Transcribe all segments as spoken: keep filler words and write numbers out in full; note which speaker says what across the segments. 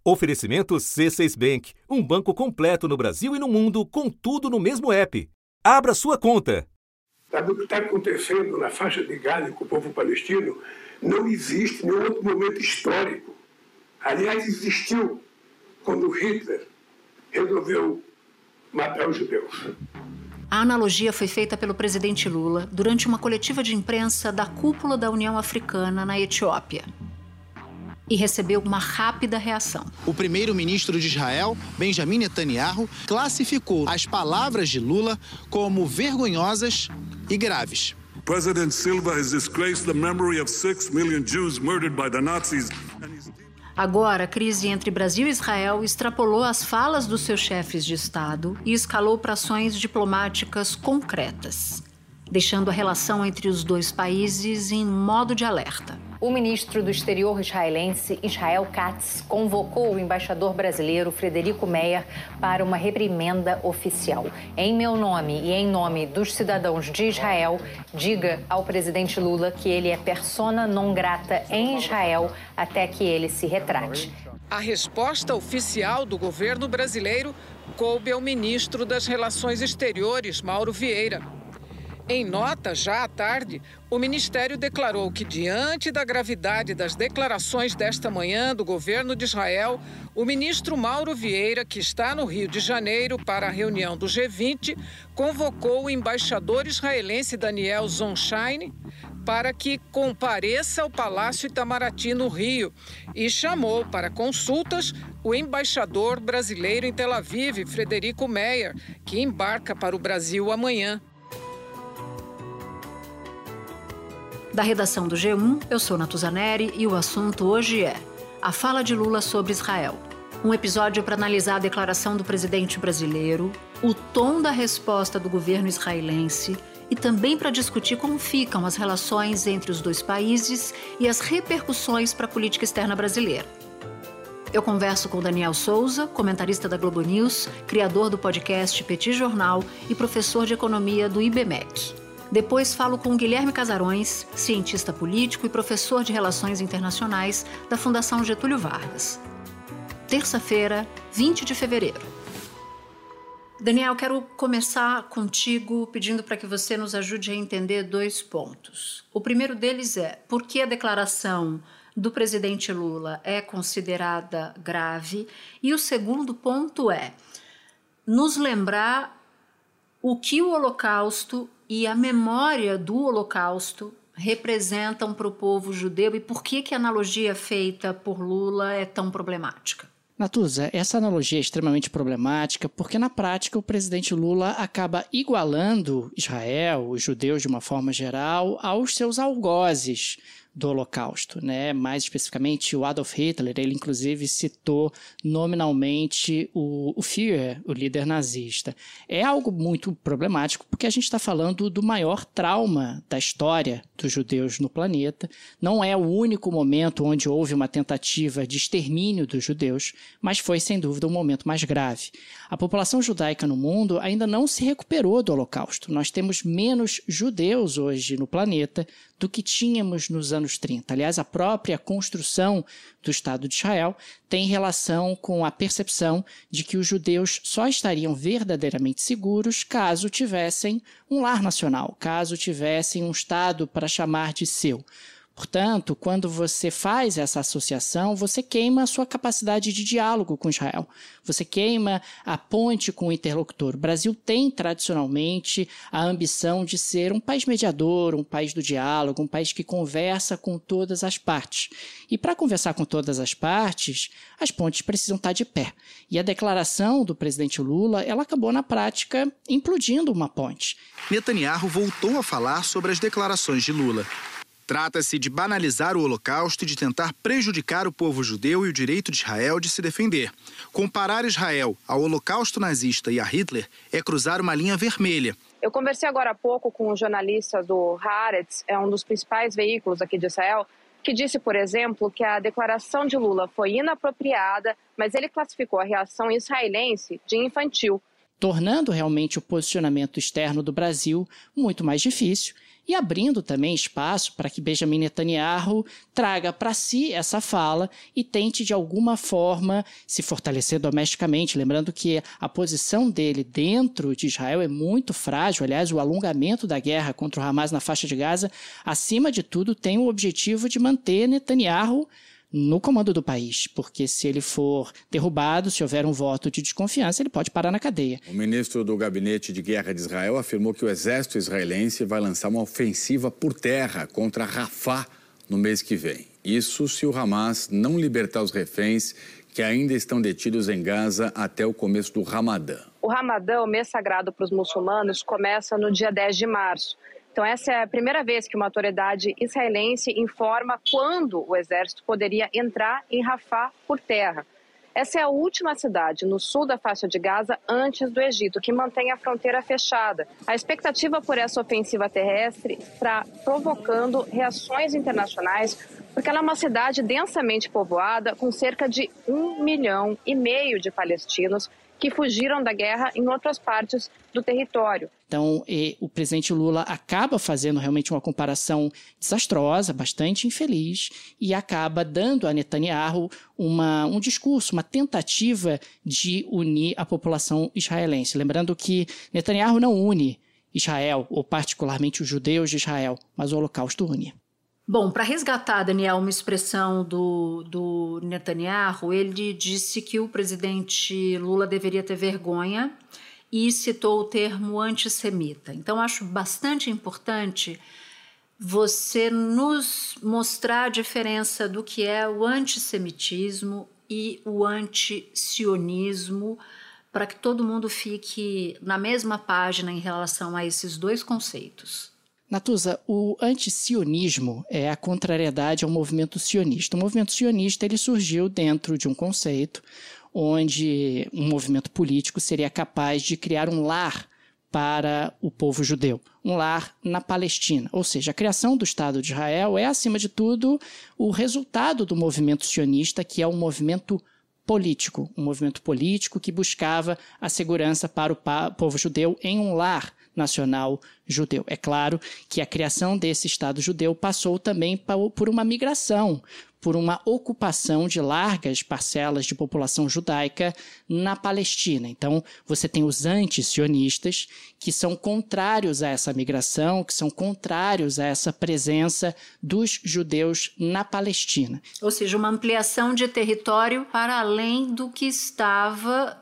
Speaker 1: Oferecimento C seis Bank, um banco completo no Brasil e no mundo, com tudo no mesmo app. Abra sua conta.
Speaker 2: Sabe o que está acontecendo na faixa de Gaza com o povo palestino? Não existe nenhum outro momento histórico. Aliás, existiu quando Hitler resolveu matar os judeus.
Speaker 3: A analogia foi feita pelo presidente Lula durante uma coletiva de imprensa da cúpula da União Africana na Etiópia. E recebeu uma rápida reação.
Speaker 4: O primeiro-ministro de Israel, Benjamin Netanyahu, classificou as palavras de Lula como vergonhosas e graves.
Speaker 5: President Silva has disgraced the memory of six million Jews murdered by the Nazis.
Speaker 3: Agora, a crise entre Brasil e Israel extrapolou as falas dos seus chefes de Estado e escalou para ações diplomáticas concretas, deixando a relação entre os dois países em modo de alerta.
Speaker 6: O ministro do Exterior israelense, Israel Katz, convocou o embaixador brasileiro, Frederico Meyer, para uma reprimenda oficial. Em meu nome e em nome dos cidadãos de Israel, diga ao presidente Lula que ele é persona non grata em Israel até que ele se retrate.
Speaker 7: A resposta oficial do governo brasileiro coube ao ministro das Relações Exteriores, Mauro Vieira. Em nota, já à tarde, o Ministério declarou que, diante da gravidade das declarações desta manhã do governo de Israel, o ministro Mauro Vieira, que está no Rio de Janeiro para a reunião do G vinte, convocou o embaixador israelense Daniel Zonshine para que compareça ao Palácio Itamaraty, no Rio, e chamou para consultas o embaixador brasileiro em Tel Aviv, Frederico Meyer, que embarca para o Brasil amanhã.
Speaker 3: Da redação do G um, eu sou Natuzaneri e o assunto hoje é a fala de Lula sobre Israel. Um episódio para analisar a declaração do presidente brasileiro, o tom da resposta do governo israelense e também para discutir como ficam as relações entre os dois países e as repercussões para a política externa brasileira. Eu converso com Daniel Souza, comentarista da Globo News, criador do podcast Petit Jornal e professor de economia do I B M E C. Depois falo com Guilherme Casarões, cientista político e professor de Relações Internacionais da Fundação Getúlio Vargas. Terça-feira, vinte de fevereiro. Daniel, quero começar contigo pedindo para que você nos ajude a entender dois pontos. O primeiro deles é por que a declaração do presidente Lula é considerada grave, e o segundo ponto é nos lembrar o que o Holocausto e a memória do Holocausto representam para o povo judeu e por que, que a analogia feita por Lula é tão problemática.
Speaker 8: Natuza, essa analogia é extremamente problemática porque, na prática, o presidente Lula acaba igualando Israel, os judeus de uma forma geral, aos seus algozes do Holocausto, né? Mais especificamente o Adolf Hitler. Ele inclusive citou nominalmente o, o Führer, o líder nazista. É algo muito problemático porque a gente está falando do maior trauma da história dos judeus no planeta. Não é o único momento onde houve uma tentativa de extermínio dos judeus, mas foi sem dúvida o momento mais grave. A população judaica no mundo ainda não se recuperou do Holocausto. Nós temos menos judeus hoje no planeta do que tínhamos nos anos trinta. Aliás, a própria construção do Estado de Israel tem relação com a percepção de que os judeus só estariam verdadeiramente seguros caso tivessem um lar nacional, caso tivessem um Estado para chamar de seu. Portanto, quando você faz essa associação, você queima a sua capacidade de diálogo com Israel. Você queima a ponte com o interlocutor. O Brasil tem, tradicionalmente, a ambição de ser um país mediador, um país do diálogo, um país que conversa com todas as partes. E para conversar com todas as partes, as pontes precisam estar de pé. E a declaração do presidente Lula, ela acabou, na prática, implodindo uma ponte.
Speaker 4: Netanyahu voltou a falar sobre as declarações de Lula. Trata-se de banalizar o Holocausto e de tentar prejudicar o povo judeu e o direito de Israel de se defender. Comparar Israel ao Holocausto nazista e a Hitler é cruzar uma linha vermelha.
Speaker 9: Eu conversei agora há pouco com um jornalista do Haaretz, é um dos principais veículos aqui de Israel, que disse, por exemplo, que a declaração de Lula foi inapropriada, mas ele classificou a reação israelense de infantil.
Speaker 8: Tornando realmente o posicionamento externo do Brasil muito mais difícil e abrindo também espaço para que Benjamin Netanyahu traga para si essa fala e tente de alguma forma se fortalecer domesticamente, lembrando que a posição dele dentro de Israel é muito frágil. Aliás, o alongamento da guerra contra o Hamas na faixa de Gaza, acima de tudo, tem o objetivo de manter Netanyahu no comando do país, porque se ele for derrubado, se houver um voto de desconfiança, ele pode parar na cadeia.
Speaker 10: O ministro do Gabinete de Guerra de Israel afirmou que o exército israelense vai lançar uma ofensiva por terra contra Rafah no mês que vem. Isso se o Hamas não libertar os reféns que ainda estão detidos em Gaza até o começo do Ramadã.
Speaker 9: O Ramadã, o mês sagrado para os muçulmanos, começa no dia dez de março. Então, essa é a primeira vez que uma autoridade israelense informa quando o exército poderia entrar em Rafah por terra. Essa é a última cidade no sul da faixa de Gaza antes do Egito, que mantém a fronteira fechada. A expectativa por essa ofensiva terrestre está provocando reações internacionais, porque ela é uma cidade densamente povoada, com cerca de um milhão e meio de palestinos que fugiram da guerra em outras partes do território.
Speaker 8: Então, e, o presidente Lula acaba fazendo realmente uma comparação desastrosa, bastante infeliz, e acaba dando a Netanyahu uma, um discurso, uma tentativa de unir a população israelense. Lembrando que Netanyahu não une Israel, ou particularmente os judeus de Israel, mas o Holocausto une.
Speaker 3: Bom, para resgatar, Daniel, uma expressão do, do Netanyahu, ele disse que o presidente Lula deveria ter vergonha e citou o termo antissemita. Então, acho bastante importante você nos mostrar a diferença do que é o antissemitismo e o antisionismo, para que todo mundo fique na mesma página em relação a esses dois conceitos.
Speaker 8: Natuza, o antisionismo é a contrariedade ao movimento sionista. O movimento sionista ele surgiu dentro de um conceito onde um movimento político seria capaz de criar um lar para o povo judeu, um lar na Palestina. Ou seja, a criação do Estado de Israel é, acima de tudo, o resultado do movimento sionista, que é um movimento político, um movimento político que buscava a segurança para o povo judeu em um lar nacional judeu. É claro que a criação desse Estado judeu passou também por uma migração, por uma ocupação de largas parcelas de população judaica na Palestina. Então, você tem os antisionistas, que são contrários a essa migração, que são contrários a essa presença dos judeus na Palestina.
Speaker 3: Ou seja, uma ampliação de território para além do que estava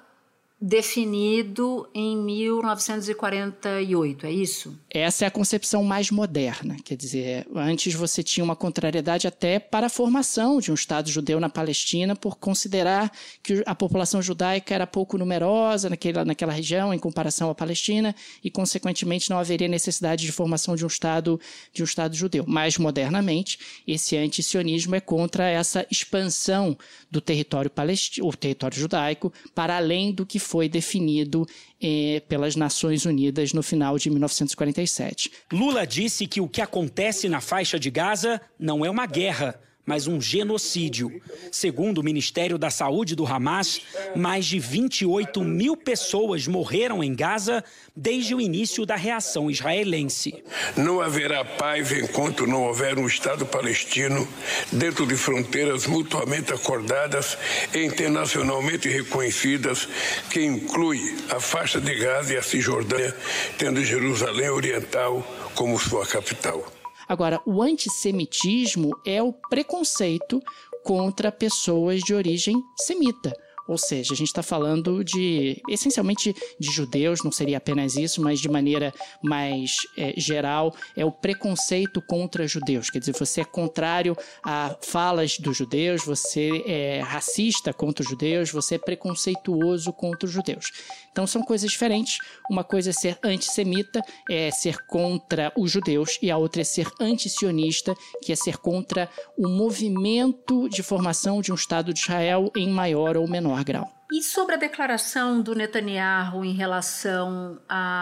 Speaker 3: definido em mil novecentos e quarenta e oito, é isso?
Speaker 8: Essa é a concepção mais moderna, quer dizer, antes você tinha uma contrariedade até para a formação de um Estado judeu na Palestina por considerar que a população judaica era pouco numerosa naquela, naquela região em comparação à Palestina e, consequentemente, não haveria necessidade de formação de um Estado, de um Estado judeu. Mais modernamente, esse antisionismo é contra essa expansão do território palestino, o território judaico, para além do que foi definido eh, pelas Nações Unidas no final de mil novecentos e quarenta e sete.
Speaker 11: Lula disse que o que acontece na faixa de Gaza não é uma guerra, mas um genocídio. Segundo o Ministério da Saúde do Hamas, mais de vinte e oito mil pessoas morreram em Gaza desde o início da reação israelense.
Speaker 2: Não haverá paz enquanto não houver um Estado palestino dentro de fronteiras mutuamente acordadas e internacionalmente reconhecidas, que inclui a faixa de Gaza e a Cisjordânia, tendo Jerusalém Oriental como sua capital.
Speaker 8: Agora, o antissemitismo é o preconceito contra pessoas de origem semita. Ou seja, a gente está falando de, essencialmente, de judeus, não seria apenas isso, mas de maneira mais é, geral, é o preconceito contra judeus. Quer dizer, você é contrário a falas dos judeus, você é racista contra os judeus, você é preconceituoso contra os judeus. Então, são coisas diferentes. Uma coisa é ser antissemita, é ser contra os judeus, e a outra é ser antisionista, que é ser contra o movimento de formação de um Estado de Israel em maior ou menor grau.
Speaker 3: E sobre a declaração do Netanyahu em relação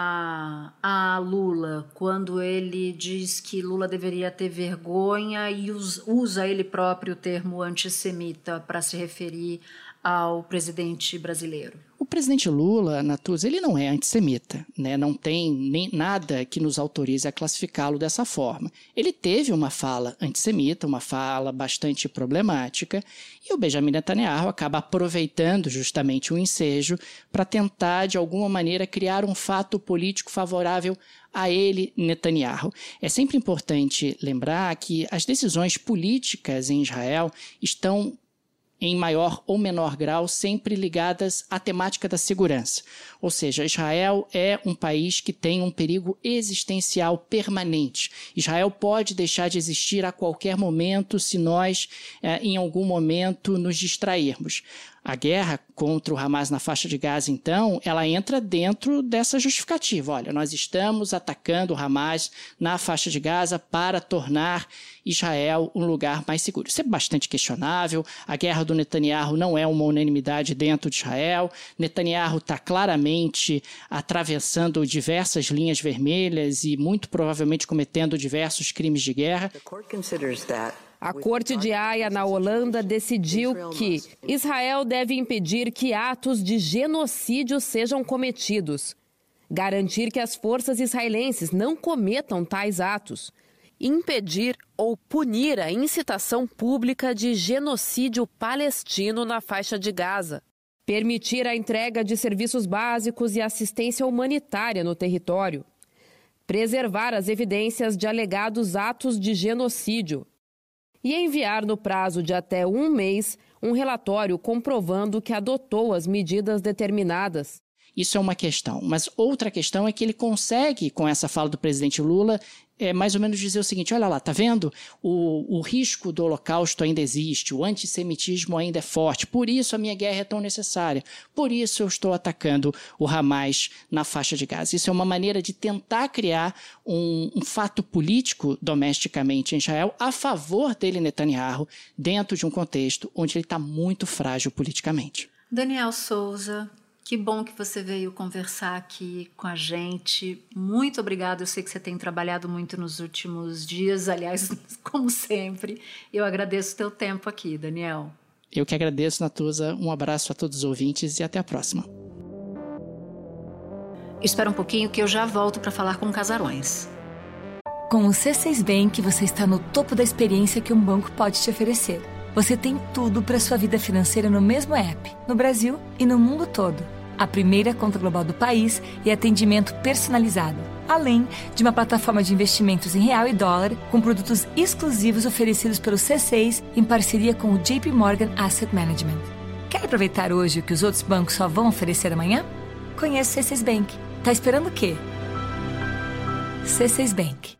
Speaker 3: a, a Lula, quando ele diz que Lula deveria ter vergonha e usa ele próprio o termo antissemita para se referir ao presidente brasileiro?
Speaker 8: O presidente Lula, Natuza, ele não é antissemita, né? Não tem nem nada que nos autorize a classificá-lo dessa forma. Ele teve uma fala antissemita, uma fala bastante problemática, e o Benjamin Netanyahu acaba aproveitando justamente o ensejo para tentar, de alguma maneira, criar um fato político favorável a ele, Netanyahu. É sempre importante lembrar que as decisões políticas em Israel estão em maior ou menor grau, sempre ligadas à temática da segurança. Ou seja, Israel é um país que tem um perigo existencial permanente. Israel pode deixar de existir a qualquer momento se nós, eh, em algum momento, nos distrairmos. A guerra contra o Hamas na faixa de Gaza, então, ela entra dentro dessa justificativa. Olha, nós estamos atacando o Hamas na faixa de Gaza para tornar Israel um lugar mais seguro. Isso é bastante questionável. A guerra do Netanyahu não é uma unanimidade dentro de Israel. Netanyahu está claramente atravessando diversas linhas vermelhas e muito provavelmente cometendo diversos crimes de guerra.
Speaker 12: A Corte de Haia, na Holanda, decidiu que Israel deve impedir que atos de genocídio sejam cometidos, garantir que as forças israelenses não cometam tais atos, impedir ou punir a incitação pública de genocídio palestino na faixa de Gaza, permitir a entrega de serviços básicos e assistência humanitária no território, preservar as evidências de alegados atos de genocídio, e enviar no prazo de até um mês um relatório comprovando que adotou as medidas determinadas.
Speaker 8: Isso é uma questão, mas outra questão é que ele consegue, com essa fala do presidente Lula, é, mais ou menos dizer o seguinte: olha lá, tá vendo? O, o risco do holocausto ainda existe, o antissemitismo ainda é forte, por isso a minha guerra é tão necessária, por isso eu estou atacando o Hamas na faixa de Gaza. Isso é uma maneira de tentar criar um, um fato político domesticamente em Israel a favor dele, Netanyahu, dentro de um contexto onde ele está muito frágil politicamente.
Speaker 3: Daniel Souza, que bom que você veio conversar aqui com a gente. Muito obrigada. Eu sei que você tem trabalhado muito nos últimos dias, aliás, como sempre. Eu agradeço o teu tempo aqui, Daniel.
Speaker 8: Eu que agradeço, Natuza. Um abraço a todos os ouvintes e até a próxima.
Speaker 3: Espera um pouquinho que eu já volto para falar com Casarões.
Speaker 13: Com o C seis Bank, você está no topo da experiência que um banco pode te oferecer. Você tem tudo para sua vida financeira no mesmo app, no Brasil e no mundo todo. A primeira conta global do país e atendimento personalizado, além de uma plataforma de investimentos em real e dólar com produtos exclusivos oferecidos pelo C seis em parceria com o J P Morgan Asset Management. Quer aproveitar hoje o que os outros bancos só vão oferecer amanhã? Conheça o C seis Bank. Tá esperando o quê? C seis Bank.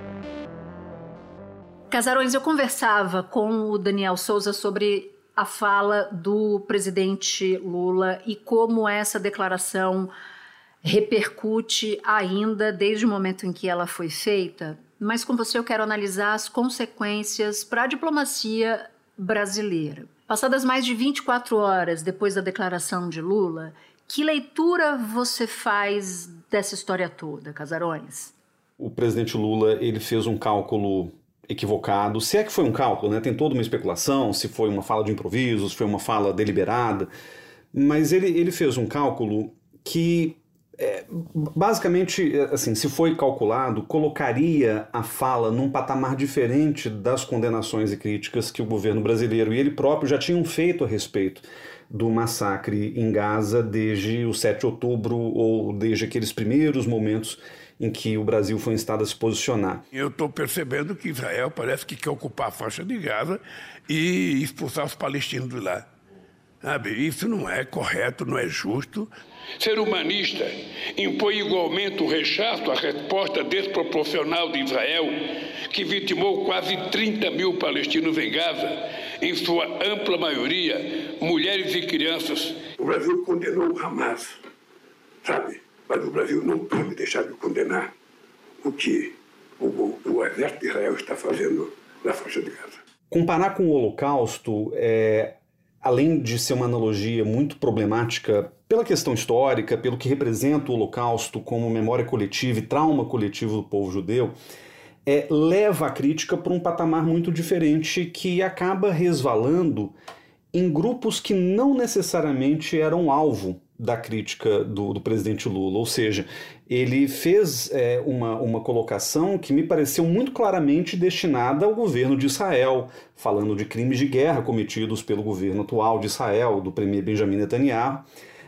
Speaker 3: Casarões, eu conversava com o Daniel Souza sobre a fala do presidente Lula e como essa declaração repercute ainda desde o momento em que ela foi feita. Mas com você eu quero analisar as consequências para a diplomacia brasileira. Passadas mais de vinte e quatro horas depois da declaração de Lula, que leitura você faz dessa história toda, Casarões?
Speaker 14: O presidente Lula, ele fez um cálculo equivocado, se é que foi um cálculo, né? Tem toda uma especulação, se foi uma fala de improviso, se foi uma fala deliberada, mas ele, ele fez um cálculo que, é, basicamente, assim, se foi calculado, colocaria a fala num patamar diferente das condenações e críticas que o governo brasileiro e ele próprio já tinham feito a respeito do massacre em Gaza desde o sete de outubro ou desde aqueles primeiros momentos em que o Brasil foi instado a se posicionar.
Speaker 2: Eu estou percebendo que Israel parece que quer ocupar a faixa de Gaza e expulsar os palestinos de lá. Sabe? Isso não é correto, não é justo.
Speaker 15: Ser humanista impõe igualmente o rechaço à resposta desproporcional de Israel, que vitimou quase trinta mil palestinos em Gaza, em sua ampla maioria, mulheres e crianças.
Speaker 2: O Brasil condenou o Hamas, sabe? Mas o Brasil não pode deixar de condenar o que o, o, o exército de Israel está fazendo na faixa de Gaza.
Speaker 14: Comparar com o Holocausto, é, além de ser uma analogia muito problemática pela questão histórica, pelo que representa o Holocausto como memória coletiva e trauma coletivo do povo judeu, é, leva a crítica para um patamar muito diferente que acaba resvalando em grupos que não necessariamente eram alvo da crítica do, do presidente Lula, ou seja, ele fez é, uma, uma colocação que me pareceu muito claramente destinada ao governo de Israel, falando de crimes de guerra cometidos pelo governo atual de Israel, do premier Benjamin Netanyahu,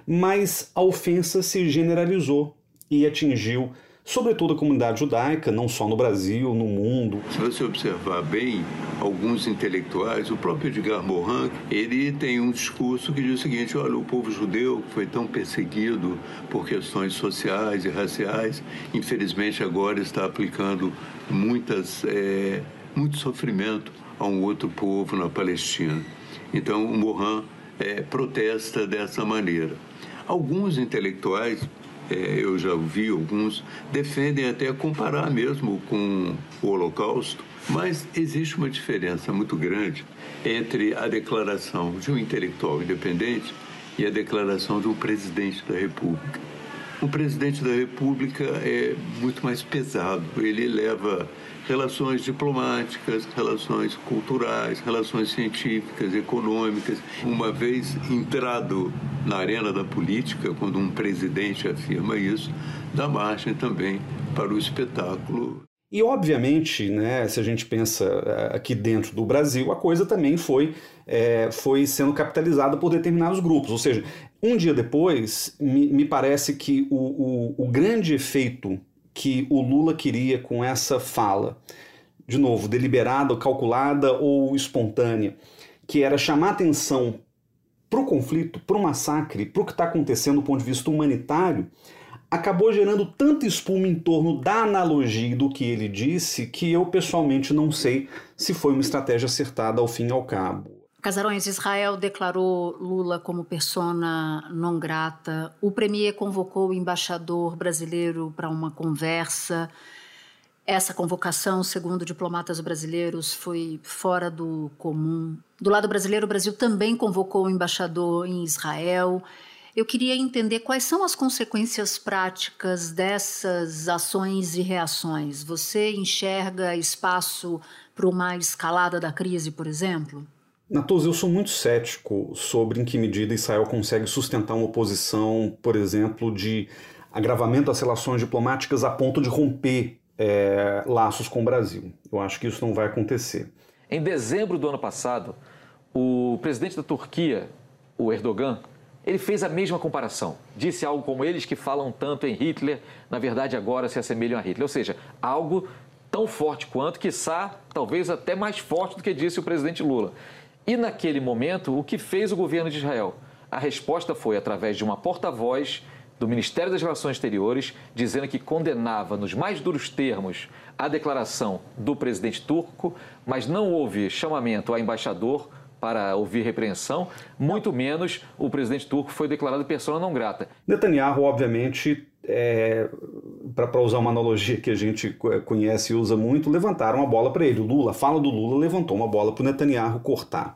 Speaker 14: mas a ofensa se generalizou e atingiu sobretudo a comunidade judaica, não só no Brasil, no mundo.
Speaker 16: Se você observar bem, alguns intelectuais, o próprio Edgar Morin, ele tem um discurso que diz o seguinte: olha, o povo judeu foi tão perseguido por questões sociais e raciais, infelizmente agora está aplicando muitas, é, muito sofrimento a um outro povo na Palestina. Então, o Morin é, protesta dessa maneira. Alguns intelectuais, eu já ouvi alguns, defendem até comparar mesmo com o Holocausto, mas existe uma diferença muito grande entre a declaração de um intelectual independente e a declaração de um presidente da República. Um presidente da República é muito mais pesado, ele leva relações diplomáticas, relações culturais, relações científicas, econômicas. Uma vez entrado na arena da política, quando um presidente afirma isso, dá margem também para o espetáculo.
Speaker 14: E, obviamente, né, se a gente pensa aqui dentro do Brasil, a coisa também foi, é, foi sendo capitalizada por determinados grupos. Ou seja, um dia depois, me, me parece que o, o, o grande efeito que o Lula queria com essa fala, de novo, deliberada, calculada ou espontânea, que era chamar atenção para o conflito, para o massacre, para o que está acontecendo do ponto de vista humanitário, acabou gerando tanta espuma em torno da analogia do que ele disse que eu pessoalmente não sei se foi uma estratégia acertada ao fim e ao cabo.
Speaker 3: Casarões, Israel declarou Lula como persona non grata. O premier convocou o embaixador brasileiro para uma conversa. Essa convocação, segundo diplomatas brasileiros, foi fora do comum. Do lado brasileiro, o Brasil também convocou o embaixador em Israel. Eu queria entender quais são as consequências práticas dessas ações e reações. Você enxerga espaço para uma escalada da crise, por exemplo?
Speaker 14: Natoso, eu sou muito cético sobre em que medida Israel consegue sustentar uma posição, por exemplo, de agravamento das relações diplomáticas a ponto de romper é, laços com o Brasil. Eu acho que isso não vai acontecer.
Speaker 17: Em dezembro do ano passado, o presidente da Turquia, o Erdogan, ele fez a mesma comparação. Disse algo como: eles que falam tanto em Hitler, na verdade agora se assemelham a Hitler. Ou seja, algo tão forte quanto, quiçá, talvez até mais forte do que disse o presidente Lula. E naquele momento, o que fez o governo de Israel? A resposta foi através de uma porta-voz do Ministério das Relações Exteriores, dizendo que condenava nos mais duros termos a declaração do presidente turco, mas não houve chamamento a embaixador para ouvir repreensão, muito menos o presidente turco foi declarado persona não grata.
Speaker 14: Netanyahu, obviamente, é, para usar uma analogia que a gente conhece e usa muito, levantaram a bola para ele. O Lula, a fala do Lula levantou uma bola para o Netanyahu cortar.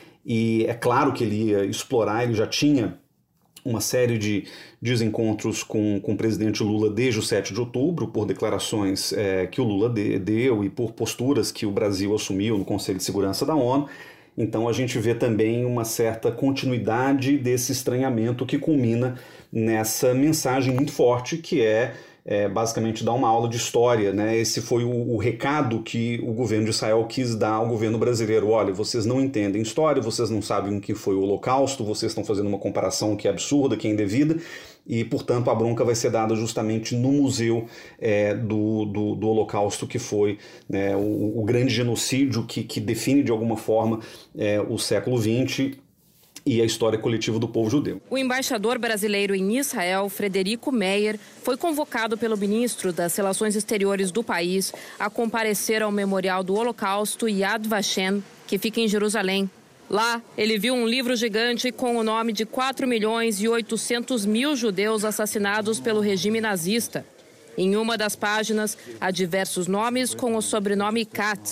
Speaker 14: E é claro que ele ia explorar, ele já tinha uma série de desencontros com, com o presidente Lula desde o sete de outubro, por declarações é, que o Lula de, deu e por posturas que o Brasil assumiu no Conselho de Segurança da ONU. Então a gente vê também uma certa continuidade desse estranhamento que culmina nessa mensagem muito forte que é, é basicamente dar uma aula de história, né? Esse foi o, o recado que o governo de Israel quis dar ao governo brasileiro. Olha, vocês não entendem história, vocês não sabem o que foi o Holocausto, vocês estão fazendo uma comparação que é absurda, que é indevida, e, portanto, a bronca vai ser dada justamente no museu é, do, do, do Holocausto, que foi, né, o, o grande genocídio que, que define, de alguma forma, é, o século vinte e a história coletiva do povo judeu.
Speaker 12: O embaixador brasileiro em Israel, Frederico Meyer, foi convocado pelo ministro das Relações Exteriores do país a comparecer ao Memorial do Holocausto Yad Vashem, que fica em Jerusalém. Lá, ele viu um livro gigante com o nome de quatro milhões e oitocentos mil judeus assassinados pelo regime nazista. Em uma das páginas, há diversos nomes com o sobrenome Katz,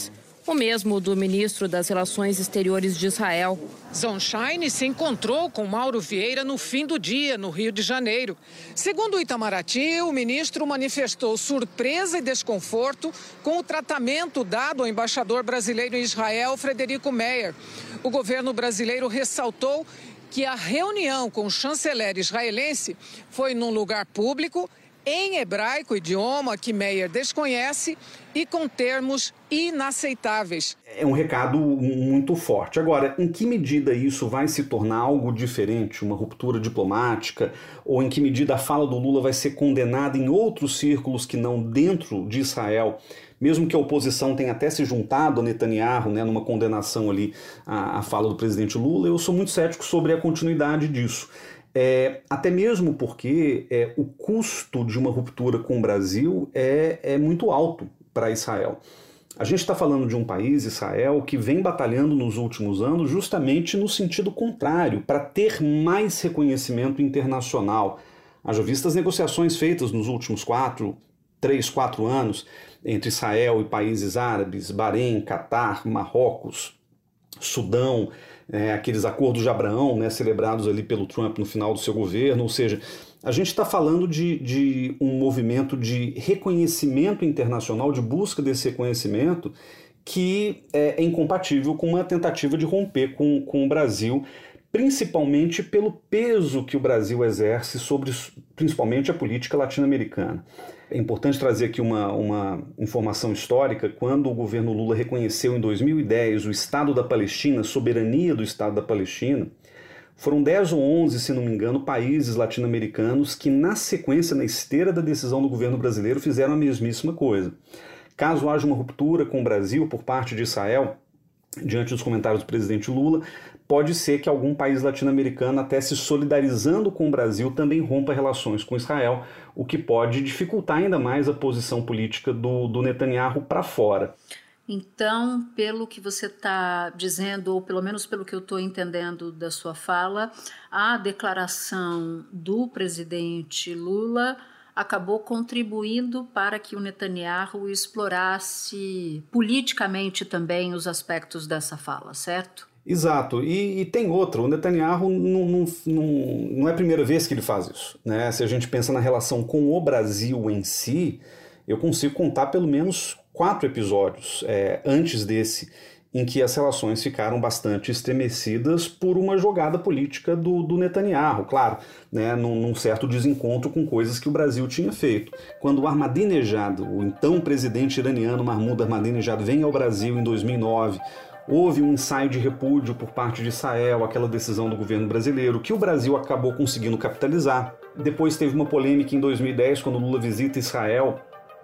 Speaker 12: O mesmo do ministro das Relações Exteriores de Israel.
Speaker 7: Zonshine se encontrou com Mauro Vieira no fim do dia, no Rio de Janeiro. Segundo o Itamaraty, o ministro manifestou surpresa e desconforto com o tratamento dado ao embaixador brasileiro em Israel, Frederico Meyer. O governo brasileiro ressaltou que a reunião com o chanceler israelense foi num lugar público, em hebraico, idioma que Meyer desconhece, e com termos inaceitáveis.
Speaker 14: É um recado muito forte. Agora, em que medida isso vai se tornar algo diferente, uma ruptura diplomática, ou em que medida a fala do Lula vai ser condenada em outros círculos que não dentro de Israel, mesmo que a oposição tenha até se juntado a Netanyahu, né, numa condenação ali à, à fala do presidente Lula, eu sou muito cético sobre a continuidade disso. É, até mesmo porque é, o custo de uma ruptura com o Brasil é, é muito alto para Israel. A gente está falando de um país, Israel, que vem batalhando nos últimos anos justamente no sentido contrário, para ter mais reconhecimento internacional. Haja vista as negociações feitas nos últimos quatro, três, quatro anos entre Israel e países árabes, Bahrein, Catar, Marrocos, Sudão, é, aqueles acordos de Abraão, né, celebrados ali pelo Trump no final do seu governo. Ou seja, a gente está falando de, de um movimento de reconhecimento internacional, de busca desse reconhecimento, que é incompatível com uma tentativa de romper com, com o Brasil, principalmente pelo peso que o Brasil exerce sobre, principalmente, a política latino-americana. É importante trazer aqui uma, uma informação histórica. Quando o governo Lula reconheceu em dois mil e dez o Estado da Palestina, a soberania do Estado da Palestina, foram dez ou onze, se não me engano, países latino-americanos que, na sequência, na esteira da decisão do governo brasileiro, fizeram a mesmíssima coisa. Caso haja uma ruptura com o Brasil por parte de Israel, diante dos comentários do presidente Lula, pode ser que algum país latino-americano, até se solidarizando com o Brasil, também rompa relações com Israel, o que pode dificultar ainda mais a posição política do, do Netanyahu para fora.
Speaker 3: Então, pelo que você está dizendo, ou pelo menos pelo que eu estou entendendo da sua fala, a declaração do presidente Lula acabou contribuindo para que o Netanyahu explorasse politicamente também os aspectos dessa fala, certo?
Speaker 14: Exato, e, e tem outra, o Netanyahu não, não, não, não é a primeira vez que ele faz isso, né? Se a gente pensa na relação com o Brasil em si, eu consigo contar pelo menos quatro episódios é, antes desse, em que as relações ficaram bastante estremecidas por uma jogada política do, do Netanyahu, claro, né, num, num certo desencontro com coisas que o Brasil tinha feito. Quando o Ahmadinejad, o então presidente iraniano Mahmoud Ahmadinejad, vem ao Brasil em dois mil e nove, houve um ensaio de repúdio por parte de Israel, aquela decisão do governo brasileiro, que o Brasil acabou conseguindo capitalizar. Depois teve uma polêmica em dois mil e dez, quando Lula visita Israel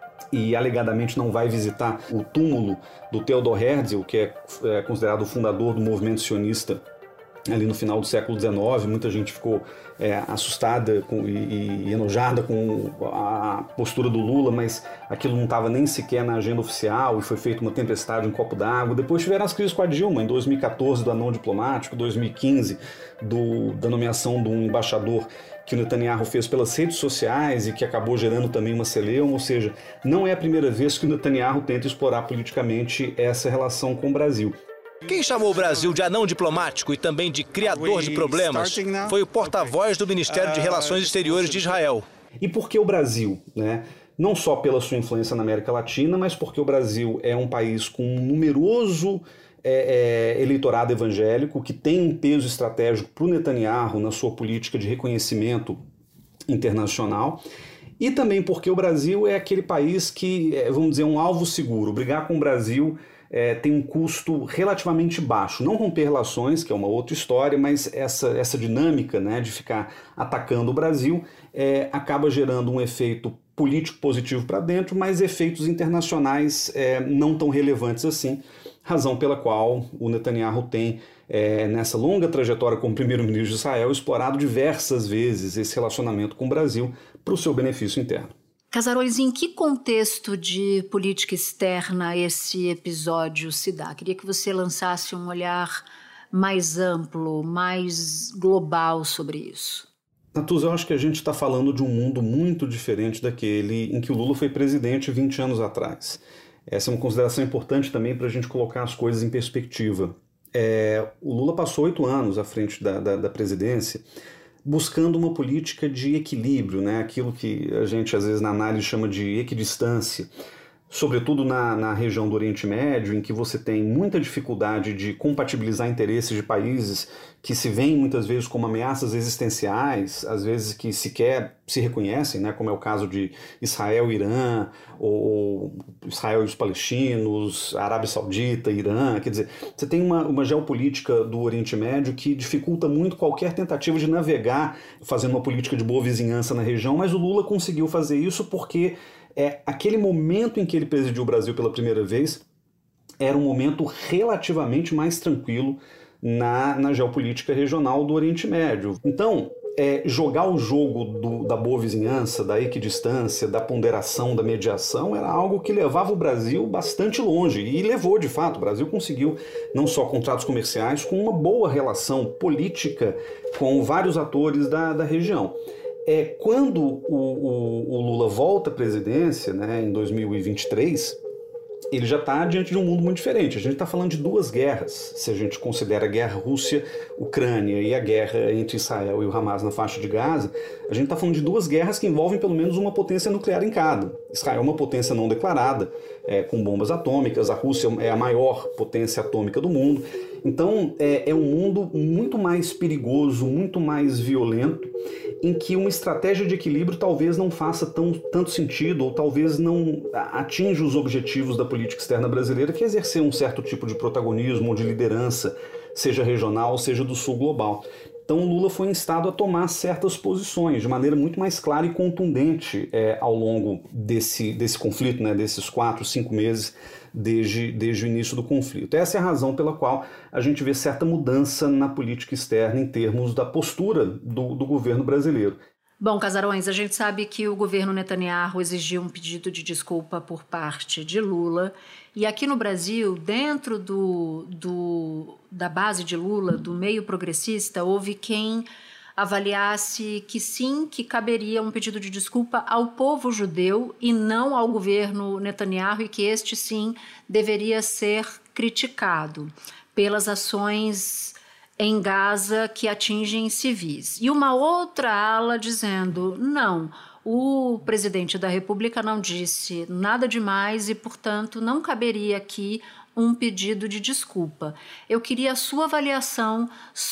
Speaker 14: e alegadamente não vai visitar o túmulo do Theodor Herzl, que é, é considerado o fundador do movimento sionista ali no final do século dezenove. Muita gente ficou é, assustada com, e, e enojada com a postura do Lula, mas aquilo não estava nem sequer na agenda oficial e foi feita uma tempestade, um copo d'água. Depois tiveram as crises com a Dilma, em dois mil e quatorze do anão diplomático, dois mil e quinze do, da nomeação de um embaixador que o Netanyahu fez pelas redes sociais e que acabou gerando também uma celeuma. Ou seja, não é a primeira vez que o Netanyahu tenta explorar politicamente essa relação com o Brasil.
Speaker 18: Quem chamou o Brasil de anão diplomático e também de criador de problemas foi o porta-voz do Ministério de Relações Exteriores de Israel.
Speaker 14: E por que o Brasil, né? Não só pela sua influência na América Latina, mas porque o Brasil é um país com um numeroso é, é, eleitorado evangélico, que tem um peso estratégico para o Netanyahu na sua política de reconhecimento internacional. E também porque o Brasil é aquele país que, é, vamos dizer, um alvo seguro. Brigar com o Brasil É, tem um custo relativamente baixo. Não romper relações, que é uma outra história, mas essa, essa dinâmica, né, de ficar atacando o Brasil é, acaba gerando um efeito político positivo para dentro, mas efeitos internacionais é, não tão relevantes assim, razão pela qual o Netanyahu tem, é, nessa longa trajetória como primeiro-ministro de Israel, explorado diversas vezes esse relacionamento com o Brasil para o seu benefício interno.
Speaker 3: Casaroles, em que contexto de política externa esse episódio se dá? Queria que você lançasse um olhar mais amplo, mais global sobre isso.
Speaker 14: Natuza, eu acho que a gente está falando de um mundo muito diferente daquele em que o Lula foi presidente vinte anos atrás. Essa é uma consideração importante também para a gente colocar as coisas em perspectiva. É, o Lula passou oito anos à frente da, da, da presidência buscando uma política de equilíbrio, né? Aquilo que a gente às vezes na análise chama de equidistância, sobretudo na, na região do Oriente Médio, em que você tem muita dificuldade de compatibilizar interesses de países que se veem muitas vezes como ameaças existenciais, às vezes que sequer se reconhecem, né, como é o caso de Israel e Irã, ou Israel e os palestinos, Arábia Saudita, Irã. Quer dizer, você tem uma, uma geopolítica do Oriente Médio que dificulta muito qualquer tentativa de navegar fazendo uma política de boa vizinhança na região, mas o Lula conseguiu fazer isso porque é, aquele momento em que ele presidiu o Brasil pela primeira vez era um momento relativamente mais tranquilo na, na geopolítica regional do Oriente Médio. Então, é, jogar o jogo do, da boa vizinhança, da equidistância, da ponderação, da mediação, era algo que levava o Brasil bastante longe. E levou, de fato. O Brasil conseguiu não só contratos comerciais, com uma boa relação política com vários atores da, da região. É, quando o, o, o Lula volta à presidência, né, em dois mil e vinte e três, ele já está diante de um mundo muito diferente. A gente está falando de duas guerras, se a gente considera a guerra Rússia-Ucrânia e a guerra entre Israel e o Hamas na faixa de Gaza, a gente está falando de duas guerras que envolvem pelo menos uma potência nuclear em cada. Israel é uma potência não declarada, é, com bombas atômicas, a Rússia é a maior potência atômica do mundo. Então é, é um mundo muito mais perigoso, muito mais violento, em que uma estratégia de equilíbrio talvez não faça tão, tanto sentido, ou talvez não atinja os objetivos da política externa brasileira, que é exercer um certo tipo de protagonismo ou de liderança, seja regional, seja do sul global. Então o Lula foi instado a tomar certas posições de maneira muito mais clara e contundente é, ao longo desse, desse conflito, né, desses quatro, cinco meses desde, desde o início do conflito. Essa é a razão pela qual a gente vê certa mudança na política externa em termos da postura do, do governo brasileiro.
Speaker 3: Bom, Casarões, a gente sabe que o governo Netanyahu exigiu um pedido de desculpa por parte de Lula. E aqui no Brasil, dentro do, do, da base de Lula, do meio progressista, houve quem avaliasse que sim, que caberia um pedido de desculpa ao povo judeu e não ao governo Netanyahu, e que este sim deveria ser criticado pelas ações em Gaza que atingem civis. E uma outra ala dizendo, não, o presidente da República não disse nada demais e, portanto, não caberia aqui um pedido de desculpa. Eu queria a sua avaliação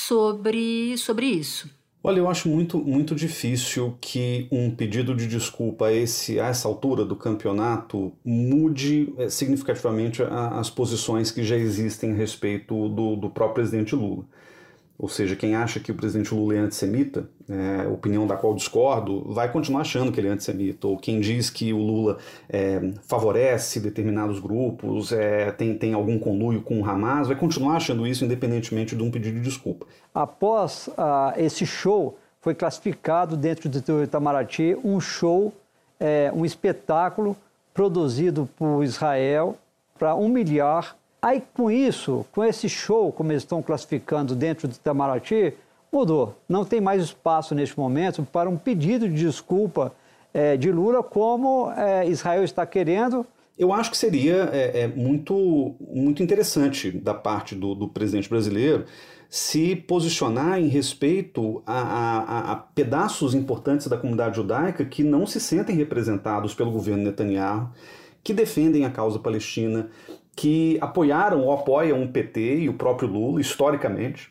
Speaker 3: sobre, sobre isso.
Speaker 14: Olha, eu acho muito, muito difícil que um pedido de desculpa a, esse, a essa altura do campeonato mude é, significativamente a, as posições que já existem a respeito do, do próprio presidente Lula. Ou seja, quem acha que o presidente Lula é antissemita, é, opinião da qual discordo, vai continuar achando que ele é antissemita. Ou quem diz que o Lula é, favorece determinados grupos, é, tem, tem algum conluio com o Hamas, vai continuar achando isso independentemente de um pedido de desculpa.
Speaker 19: Após uh, esse show, foi classificado dentro do Itamaraty um show, é, um espetáculo produzido por Israel para humilhar. Aí, com isso, com esse show, como eles estão classificando dentro do Itamaraty, mudou. Não tem mais espaço, neste momento, para um pedido de desculpa é, de Lula, como é, Israel está querendo.
Speaker 14: Eu acho que seria é, é, muito, muito interessante da parte do, do presidente brasileiro se posicionar em respeito a, a, a pedaços importantes da comunidade judaica que não se sentem representados pelo governo Netanyahu, que defendem a causa palestina, que apoiaram ou apoiam o P T e o próprio Lula historicamente.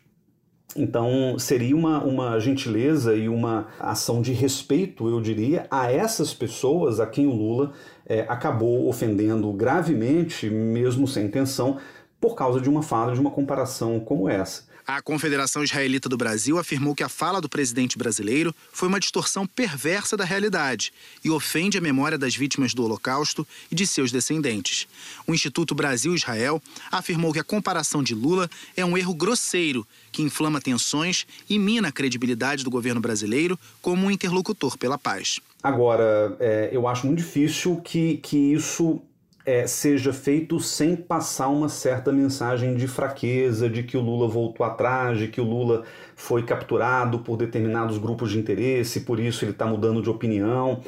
Speaker 14: Então seria uma, uma gentileza e uma ação de respeito, eu diria, a essas pessoas a quem o Lula é, acabou ofendendo gravemente, mesmo sem intenção, por causa de uma fala, de uma comparação como essa.
Speaker 4: A Confederação Israelita do Brasil afirmou que a fala do presidente brasileiro foi uma distorção perversa da realidade e ofende a memória das vítimas do Holocausto e de seus descendentes. O Instituto Brasil-Israel afirmou que a comparação de Lula é um erro grosseiro que inflama tensões e mina a credibilidade do governo brasileiro como um interlocutor pela paz.
Speaker 14: Agora, é, eu acho muito difícil que, que isso... É, seja feito sem passar uma certa mensagem de fraqueza, de que o Lula voltou atrás, de que o Lula foi capturado por determinados grupos de interesse, por isso ele está mudando de opinião.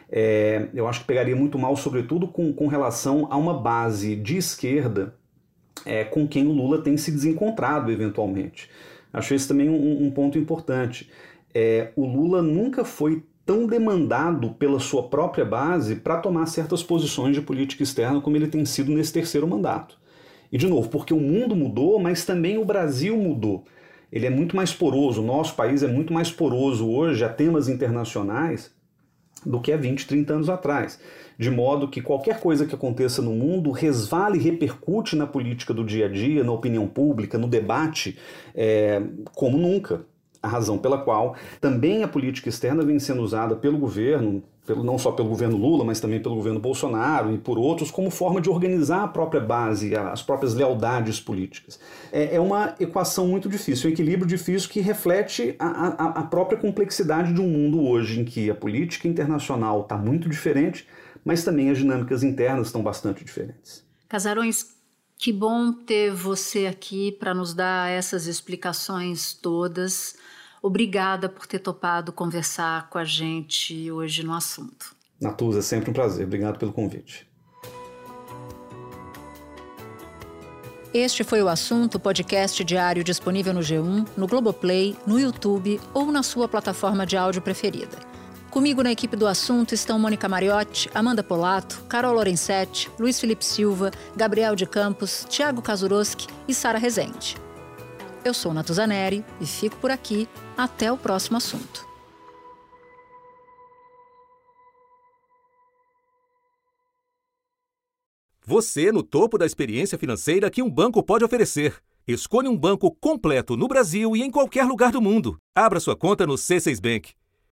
Speaker 14: é, eu acho que pegaria muito mal, sobretudo com, com relação a uma base de esquerda é, com quem o Lula tem se desencontrado eventualmente. Acho esse também um, um ponto importante. É, o Lula nunca foi tão demandado pela sua própria base para tomar certas posições de política externa como ele tem sido nesse terceiro mandato. E, de novo, porque o mundo mudou, mas também o Brasil mudou. Ele é muito mais poroso, o nosso país é muito mais poroso hoje a temas internacionais do que há vinte, trinta anos atrás. De modo que qualquer coisa que aconteça no mundo resvala e repercute na política do dia a dia, na opinião pública, no debate, é, como nunca. A razão pela qual também a política externa vem sendo usada pelo governo, pelo, não só pelo governo Lula, mas também pelo governo Bolsonaro e por outros, como forma de organizar a própria base, as próprias lealdades políticas. É, é uma equação muito difícil, um equilíbrio difícil que reflete a, a, a própria complexidade de um mundo hoje em que a política internacional está muito diferente, mas também as dinâmicas internas estão bastante diferentes.
Speaker 3: Casarões, que bom ter você aqui para nos dar essas explicações todas. Obrigada por ter topado conversar com a gente hoje no assunto.
Speaker 14: Natuza, é sempre um prazer. Obrigado pelo convite.
Speaker 3: Este foi o Assunto, podcast diário disponível no G um, no Globoplay, no YouTube ou na sua plataforma de áudio preferida. Comigo na equipe do Assunto estão Mônica Mariotti, Amanda Polato, Carol Lorenzetti, Luiz Felipe Silva, Gabriel de Campos, Thiago Kazuroski e Sara Rezende. Eu sou Natuza Neri e fico por aqui. Até o próximo assunto.
Speaker 1: Você no topo da experiência financeira que um banco pode oferecer. Escolha um banco completo no Brasil e em qualquer lugar do mundo. Abra sua conta no C seis Bank.